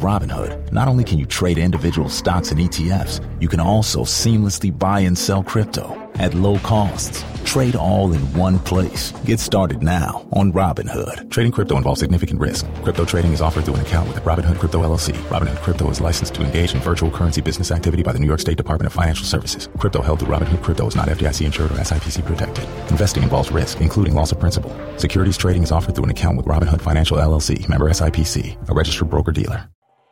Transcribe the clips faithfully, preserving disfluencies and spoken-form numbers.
Robinhood, not only can you trade individual stocks and E T Fs, you can also seamlessly buy and sell crypto at low costs. Trade all in one place. Get started now on Robinhood. Trading crypto involves significant risk. Crypto trading is offered through an account with Robinhood Crypto L L C. Robinhood Crypto is licensed to engage in virtual currency business activity by the New York State Department of Financial Services. Crypto held through Robinhood Crypto is not F D I C insured or S I P C protected. Investing involves risk, including loss of principal. Securities trading is offered through an account with Robinhood Financial L L C, member S I P C, a registered broker-dealer.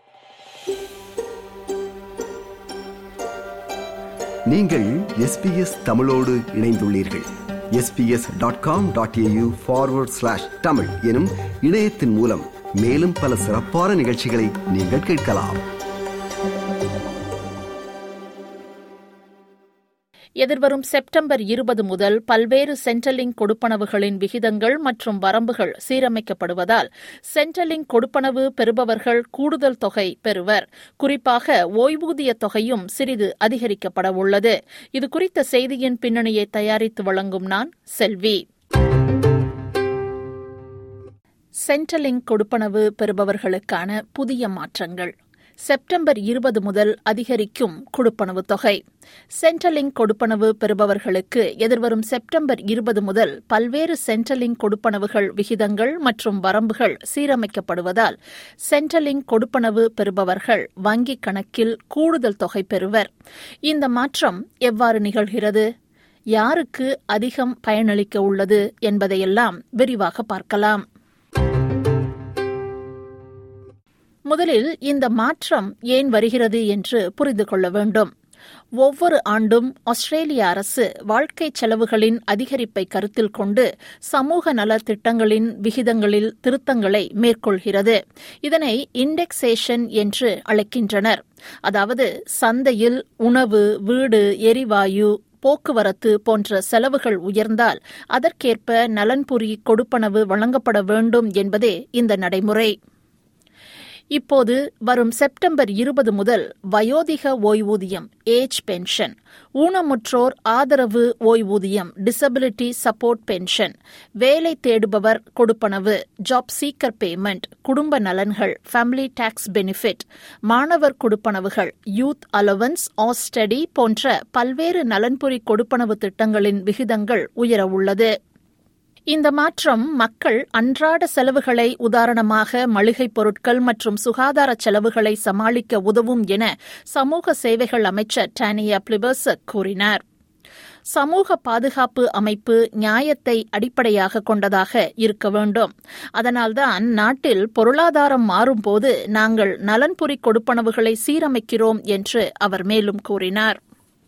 நீங்கள் SBS தமிழோடு இணைந்துள்ளீர்கள். SBS dot com dot AU forward slash Tamil எனும் இணையத்தின் மூலம் மேலும் பல சிறப்பான நிகழ்ச்சிகளை நீங்கள் கேட்கலாம். எதிர்வரும் செப்டம்பர் இருபது முதல் பல்வேறு சென்ட்ரலிங்க் கொடுப்பனவுகளின் விகிதங்கள் மற்றும் வரம்புகள் சீரமைக்கப்படுவதால் சென்ட்ரலிங்க் கொடுப்பனவு பெறுபவர்கள் கூடுதல் தொகை பெறுவர். குறிப்பாக ஓய்வூதிய தொகையும் சிறிது அதிகரிக்கப்பட உள்ளது. இதுகுறித்த செய்தியின் பின்னணியை தயாரித்து வழங்கும் நான் செல்வி. சென்ட்ரலிங்க் கொடுப்பனவு பெறுபவர்களுக்கான புதிய மாற்றங்கள். செப்டம்பர் இருபது முதல் அதிகரிக்கும் கொடுப்பனவு தொகை. சென்ட்ரலிங்க் கொடுப்பனவு பெறுபவர்களுக்கு எதிர்வரும் செப்டம்பர் இருபது முதல் பல்வேறு சென்ட்ரலிங்க் கொடுப்பனவுகள் விகிதங்கள் மற்றும் வரம்புகள் சீரமைக்கப்படுவதால் சென்ட்ரலிங்க் கொடுப்பனவு பெறுபவர்கள் வங்கிக் கணக்கில் கூடுதல் தொகை பெறுவர். இந்த மாற்றம் எவ்வாறு நிகழ்கிறது, யாருக்கு அதிகம் பயனளிக்க உள்ளது என்பதையெல்லாம் விரிவாக பார்க்கலாம். முதலில் இந்த மாற்றம் ஏன் வருகிறது என்று புரிந்து கொள்ள வேண்டும். ஒவ்வொரு ஆண்டும் ஆஸ்திரேலிய அரசு வாழ்க்கை செலவுகளின் அதிகரிப்பை கருத்தில் கொண்டு சமூக நல திட்டங்களின் விகிதங்களில் திருத்தங்களை மேற்கொள்கிறது. இதனை இண்டெக்ஸேஷன் என்று அழைக்கின்றனர். அதாவது சந்தையில் உணவு, வீடு, எரிவாயு, போக்குவரத்து போன்ற செலவுகள் உயர்ந்தால் அதற்கேற்ப நலன்புரி கொடுப்பனவு வழங்கப்பட வேண்டும் என்பதே இந்த நடைமுறை. இப்போது வரும் செப்டம்பர் இருபது முதல் வயோதிக ஓய்வூதியம் ஏஜ் பென்ஷன், ஊனமுற்றோர் ஆதரவு ஓய்வூதியம் டிசபிலிட்டி சப்போர்ட் பென்ஷன், வேலை தேடுபவர் கொடுப்பனவு ஜாப் சீக்கர் பேமெண்ட், குடும்ப நலன்கள் ஃபேமிலி டாக்ஸ் பெனிஃபிட், மாணவர் கொடுப்பனவுகள் யூத் அலவன்ஸ் ஆர் ஸ்டடி போன்ற பல்வேறு நலன்புரி கொடுப்பனவு திட்டங்களின் விகிதங்கள் உயரவுள்ளது. இந்த மாற்றம் மக்கள் அன்றாட செலவுகளை, உதாரணமாக மளிகைப் பொருட்கள் மற்றும் சுகாதார செலவுகளை சமாளிக்க உதவும் என சமூக சேவைகள் அமைச்சர் டானியா பிளிபர்சக் கூறினார். சமூக பாதுகாப்பு அமைப்பு நியாயத்தை அடிப்படையாக கொண்டதாக இருக்க வேண்டும். அதனால்தான் நாட்டில் பொருளாதாரம் மாறும்போது நாங்கள் நலன்புரி கொடுப்பனவுகளை சீரமைக்கிறோம் என்று அவர் மேலும் கூறினார்.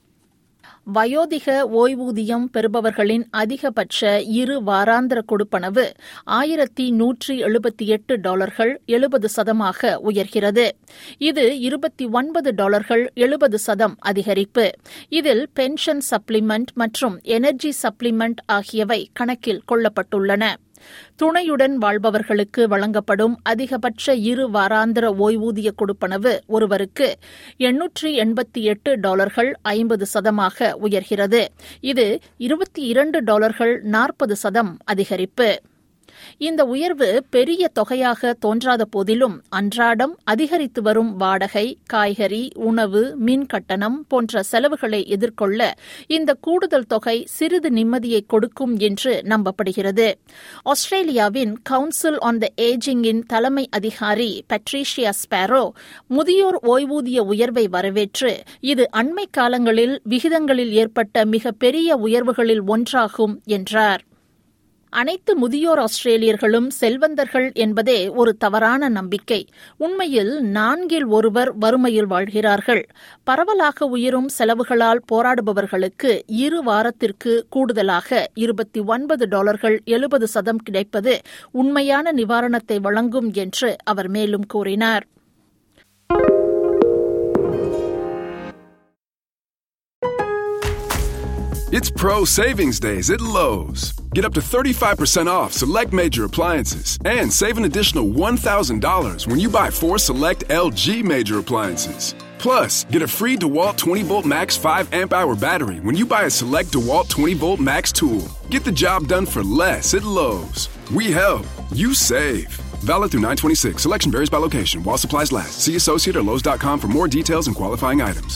வயோதிக ஓய்வூதியம் பெறுபவர்களின் அதிகபட்ச இரு வாராந்திர கொடுப்பனவு ஆயிரத்தி நூற்றி எழுபத்தி எட்டு டாலர்கள் எழுபது சதமாக உயர்கிறது. இது இருபத்தி ஒன்பது டாலர்கள் எழுபது சதம் அதிகரிப்பு. இதில் பென்ஷன் சப்ளிமெண்ட் மற்றும் எனர்ஜி சப்ளிமெண்ட் ஆகியவை கணக்கில் கொள்ளப்பட்டுள்ளன. துணையுடன் வாழ்பவர்களுக்கு வழங்கப்படும் அதிகபட்ச இரு வாராந்திர ஓய்வூதிய கொடுப்பனவு ஒருவருக்கு எண்ணூற்றி எண்பத்தி எட்டு டாலர்கள் ஐம்பது சதமாக உயர்கிறது. இது இருபத்தி இரண்டு டாலர்கள் நாற்பது சதம் அதிகரிப்பு. இந்த உயர்வு பெரிய தொகையாக தோன்றாத போதிலும் அன்றாடம் அதிகரித்து வரும் வாடகை, காய்கறி, உணவு, மின் கட்டணம் போன்ற செலவுகளை எதிர்கொள்ள இந்த கூடுதல் தொகை சிறிது நிம்மதியை கொடுக்கும் என்று நம்பப்படுகிறது. ஆஸ்திரேலியாவின் கவுன்சில் ஆன் த ஏஜிங்கின் தலைமை அதிகாரி பட்ரிஷியா ஸ்பாரோ முதியோர் ஓய்வூதிய உயர்வை வரவேற்று, இது அண்மை காலங்களில் விகிதங்களில் ஏற்பட்ட மிக பெரிய உயர்வுகளில் ஒன்றாகும் என்றார். அனைத்து முதியோர் ஆஸ்திரேலியர்களும் செல்வந்தர்கள் என்பதே ஒரு தவறான நம்பிக்கை. உண்மையில் நான்கில் ஒருவர் வறுமையில் வாழ்கிறார்கள். பரவலாக உயரும் செலவுகளால் போராடுபவர்களுக்கு இரு வாரத்திற்கு கூடுதலாக இருபத்தி ஒன்பது டாலர்கள் எழுபது சதம் கிடைப்பது உண்மையான நிவாரணத்தை வழங்கும் என்று அவர் மேலும் கூறினார். It's Pro Savings Days at Lowe's. Get up to thirty-five percent off select major appliances and save an additional one thousand dollars when you buy four select L G major appliances. Plus, get a free DeWalt twenty volt max five amp hour battery when you buy a select DeWalt twenty volt max tool. Get the job done for less at Lowe's. We help, you save. Valid through nine twenty-six. Selection varies by location. While supplies last. See associate or lowes dot com for more details and qualifying items.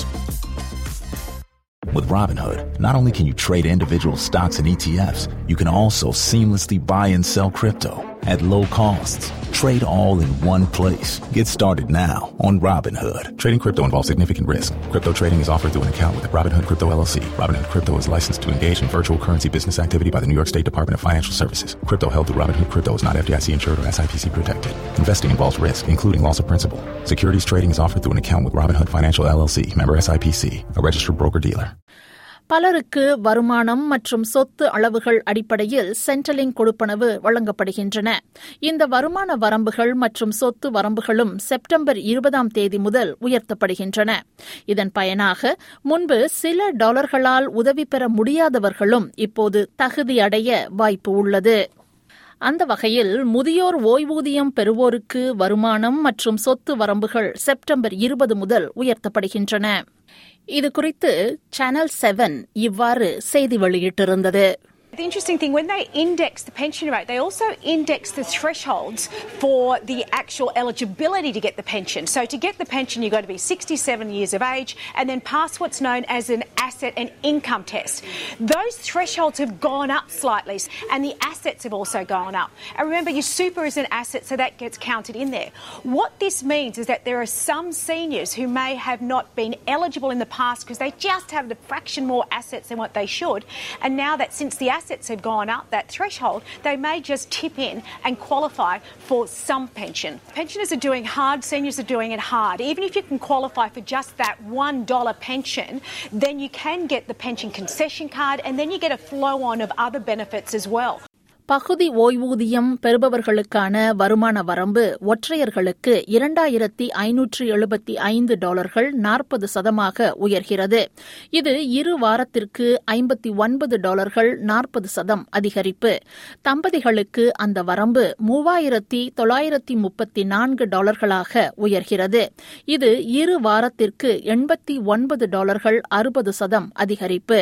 With Robinhood, not only can you trade individual stocks and E T Fs, you can also seamlessly buy and sell crypto at low costs. Trade all in one place. Get started now on Robinhood. Trading crypto involves significant risk. Crypto trading is offered through an account with Robinhood Crypto L L C. Robinhood Crypto is licensed to engage in virtual currency business activity by the New York State Department of Financial Services. Crypto held through Robinhood Crypto is not F D I C insured or S I P C protected. Investing involves risk, including loss of principal. Securities trading is offered through an account with Robinhood Financial L L C, member S I P C, a registered broker-dealer. பலருக்கு வருமானம் மற்றும் சொத்து அளவுகள் அடிப்படையில் சென்ட்ரலிங் கொடுப்பனவு வழங்கப்படுகின்றன. இந்த வருமான வரம்புகள் மற்றும் சொத்து வரம்புகளும் செப்டம்பர் இருபதாம் தேதி முதல் உயர்த்தப்படுகின்றன. இதன் பயனாக முன்பு சில டாலர்களால் உதவி பெற முடியாதவர்களும் இப்போது தகுதி அடைய வாய்ப்பு உள்ளது. அந்த வகையில் முதியோர் ஓய்வூதியம் பெறுவோருக்கு வருமானம் மற்றும் சொத்து வரம்புகள் செப்டம்பர் இருபது முதல் உயர்த்தப்படுகின்றன. இது குறித்து சேனல் செவன் இவ்வாறு செய்தி வெளியிட்டிருந்தது. The interesting thing, when they index the pension rate, they also index the thresholds for the actual eligibility to get the pension. So to get the pension, you've got to be sixty-seven years of age and then pass what's known as an asset and income test. Those thresholds have gone up slightly and the assets have also gone up. And remember, your super is an asset, so that gets counted in there. What this means is that there are some seniors who may have not been eligible in the past because they just have a fraction more assets than what they should. And now that since the assets have gone up, that threshold, they may just tip in and qualify for some pension. Pensioners are doing hard, seniors are doing it hard. Even if you can qualify for just that one dollar pension, then you can get the pension concession card and then you get a flow on of other benefits as well. பகுதி ஓய்வூதியம் பெறுபவர்களுக்கான வருமான வரம்பு ஒற்றையர்களுக்கு இரண்டாயிரத்தி ஐநூற்று எழுபத்தி ஐந்து டாலர்கள் நாற்பது சதமாக உயர்கிறது. இது இரு வாரத்திற்கு ஐம்பத்தி ஒன்பது டாலர்கள் நாற்பது சதம் அதிகரிப்பு. தம்பதிகளுக்கு அந்த வரம்பு மூவாயிரத்தி தொள்ளாயிரத்தி முப்பத்தி நான்கு டாலர்களாக உயர்கிறது. இது இரு வாரத்திற்கு எண்பத்தி ஒன்பது டாலர்கள் அறுபது சதம் அதிகரிப்பு.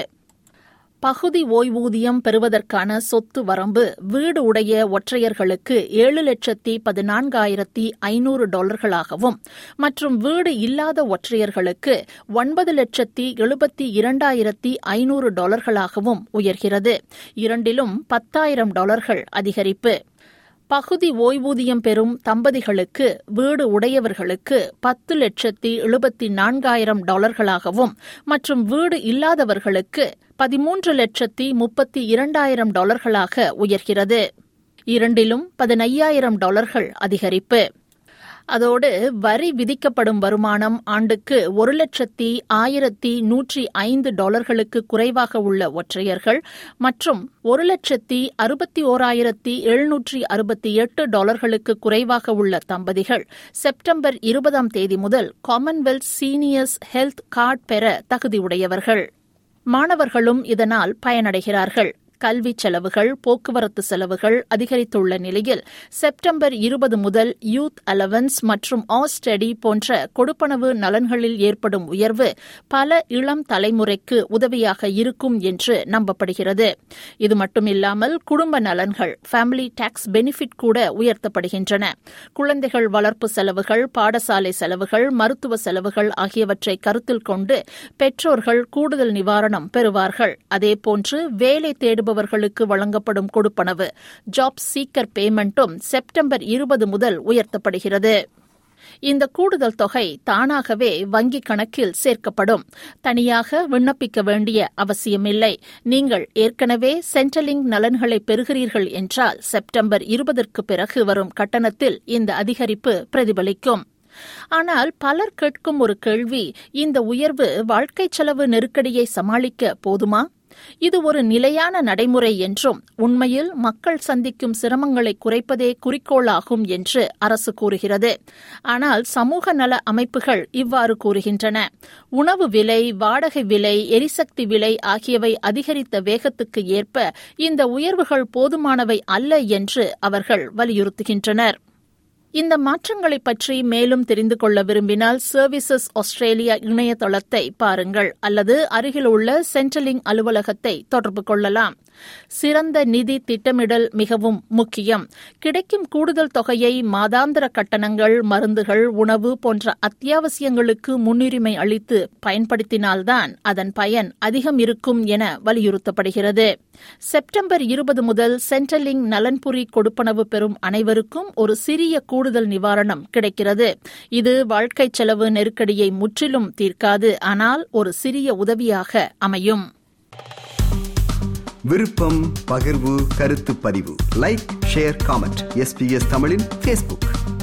பகுதி ஓய்வூதியம் பெறுவதற்கான சொத்து வரம்பு வீடு உடைய ஒற்றையர்களுக்கு ஏழு லட்சத்தி பதினான்காயிரத்தி ஐநூறு டாலர்களாகவும் மற்றும் வீடு இல்லாத ஒற்றையர்களுக்கு ஒன்பது லட்சத்தி எழுபத்தி இரண்டாயிரத்தி ஐநூறு டாலர்களாகவும் உயர்கிறது. இரண்டிலும் பத்தாயிரம் டாலர்கள் அதிகரிப்பு. பகுதி ஓய்வூதியம் பெறும் தம்பதிகளுக்கு வீடு உடையவர்களுக்கு பத்து லட்சத்தி எழுபத்தி நான்காயிரம் டாலர்களாகவும் மற்றும் வீடு இல்லாதவர்களுக்கு பதிமூன்று லட்சத்தி முப்பத்தி இரண்டாயிரம் டாலர்களாக உயர்கிறது. இரண்டிலும் பதினையாயிரம் டாலர்கள் அதிகரிப்பு. அதோடு வரி விதிக்கப்படும் வருமானம் ஆண்டுக்கு ஒரு லட்சத்தி ஆயிரத்தி நூற்றி ஐந்து டாலர்களுக்கு குறைவாக உள்ள ஒற்றையர்கள் மற்றும் ஒரு லட்சத்தி அறுபத்தி ஓராயிரத்தி எழுநூற்றி அறுபத்தி எட்டு டாலர்களுக்கு குறைவாக உள்ள தம்பதிகள் செப்டம்பர் இருபதாம் தேதி முதல் காமன்வெல்த் சீனியர்ஸ் ஹெல்த் கார்டு பெற தகுதியுடையவர்கள். மாணவர்களும் இதனால் பயனடைகிறார்கள். கல்வி செலவுகள், போக்குவரத்து செலவுகள் அதிகரித்துள்ள நிலையில் செப்டம்பர் இருபது முதல் யூத் அலவன்ஸ் மற்றும் ஆஸ்டடி போன்ற கொடுப்பனவு நலன்களில் ஏற்படும் உயர்வு பல இளம் தலைமுறைக்கு உதவியாக இருக்கும் என்று நம்பப்படுகிறது. இது மட்டுமில்லாமல் குடும்ப நலன்கள், ஃபேமிலி டாக்ஸ் பெனிஃபிட் கூட உயர்த்தப்படுகின்றன. குழந்தைகள் வளர்ப்பு செலவுகள், பாடசாலை செலவுகள், மருத்துவ செலவுகள் ஆகியவற்றை கருத்தில் கொண்டு பெற்றோர்கள் கூடுதல் நிவாரணம் பெறுவார்கள். அதேபோன்று வேலை தேடுபவர்களுக்கு வழங்கப்படும் கொடுப்பனவு ஜாப் சீக்கர் பேமெண்ட்டும் செப்டம்பர் இருபது முதல் உயர்த்தப்படுகிறது. இந்த கூடுதல் தொகை தானாகவே வங்கிக் கணக்கில் சேர்க்கப்படும். தனியாக விண்ணப்பிக்க வேண்டிய அவசியமில்லை. நீங்கள் ஏற்கனவே சென்ட்ரலிங் நலன்களை பெறுகிறீர்கள் என்றால் செப்டம்பர் இருபதற்கு பிறகு வரும் கட்டணத்தில் இந்த அதிகரிப்பு பிரதிபலிக்கும். ஆனால் பலர் கேட்கும் ஒரு கேள்வி, இந்த உயர்வு வாழ்க்கை செலவு நெருக்கடியை சமாளிக்க போதுமா? இது ஒரு நிலையான நடைமுறை என்றும் உண்மையில் மக்கள் சந்திக்கும் சிரமங்களை குறைப்பதே குறிக்கோளாகும் என்று அரசு கூறுகிறது. ஆனால் சமூக நல அமைப்புகள் இவ்வாறு கூறுகின்றன. உணவு விலை, வாடகை விலை, எரிசக்தி விலை ஆகியவை அதிகரித்த வேகத்துக்கு ஏற்ப இந்த உயர்வுகள் போதுமானவை அல்ல என்று அவர்கள் வலியுறுத்துகின்றனர். இந்த மாற்றங்களை பற்றி மேலும் தெரிந்து கொள்ள விரும்பினால் சர்வீசஸ் ஆஸ்திரேலியா இணையதளத்தை பாருங்கள் அல்லது அருகில் உள்ள சென்ட்ரலிங் அலுவலகத்தை தொடர்பு கொள்ளலாம். சிறந்த நிதி திட்டமிடல் மிகவும் முக்கியம். கிடைக்கும் கூடுதல் தொகையை மாதாந்திர கட்டணங்கள், மருந்துகள், உணவு போன்ற அத்தியாவசியங்களுக்கு முன்னுரிமை அளித்து பயன்படுத்தினால்தான் அதன் பயன் அதிகம் இருக்கும் என வலியுறுத்தப்படுகிறது. செப்டம்பர் இருபது முதல் சென்ட்ரலிங்க் நலன்புரி கொடுப்பனவு பெறும் அனைவருக்கும் ஒரு சிறிய கூடுதல் நிவாரணம் கிடைக்கிறது. இது வாழ்க்கை செலவு நெருக்கடியை முற்றிலும் தீர்க்காது, ஆனால் ஒரு சிறிய உதவியாக அமையும். விருப்பம், பகிர்வு, கருத்து பதிவு, லைக், ஷேர், காமெண்ட். எஸ்பிஎஸ் தமிழின் ஃபேஸ்புக்.